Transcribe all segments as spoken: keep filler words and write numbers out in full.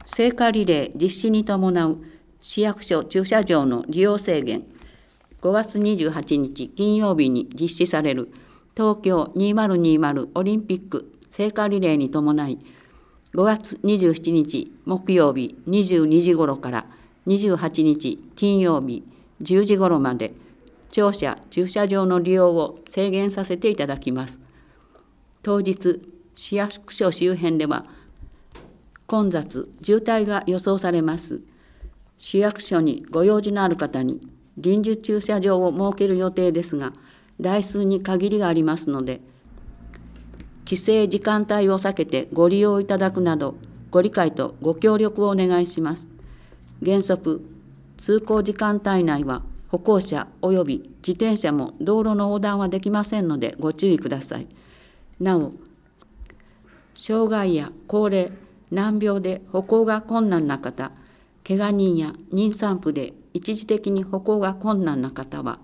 聖火リレー実施に伴う市役所駐車場の利用制限、ごがつにじゅうはちにち金曜日に実施される東京にせんにじゅうオリンピック聖火リレーに伴い、ごがつにじゅうしちにち木曜日にじゅうにじごろからにじゅうはちにち金曜日じゅうじごろまで、庁舎駐車場の利用を制限させていただきます。当日、市役所周辺では混雑、渋滞が予想されます。市役所にご用事のある方に臨時駐車場を設ける予定ですが、台数に限りがありますので、規制時間帯を避けてご利用いただくなど、ご理解とご協力をお願いします。原則、通行時間帯内は歩行者及び自転車も道路の横断はできませんのでご注意ください。なお、障害や高齢、難病で歩行が困難な方、けが人や妊産婦で一時的に歩行が困難な方は、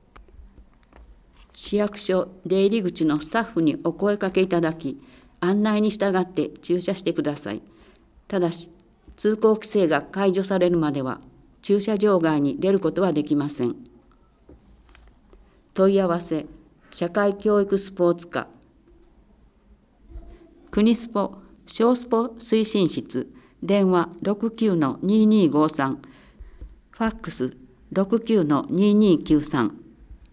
市役所出入り口のスタッフにお声かけいただき、案内に従って駐車してください。ただし、通行規制が解除されるまでは、駐車場外に出ることはできません。問い合わせ、社会教育スポーツ課、国スポ、小スポ推進室、電話 ろくきゅうのにーにーごさん、ファックス ろくきゅうのにーにーきゅうさん、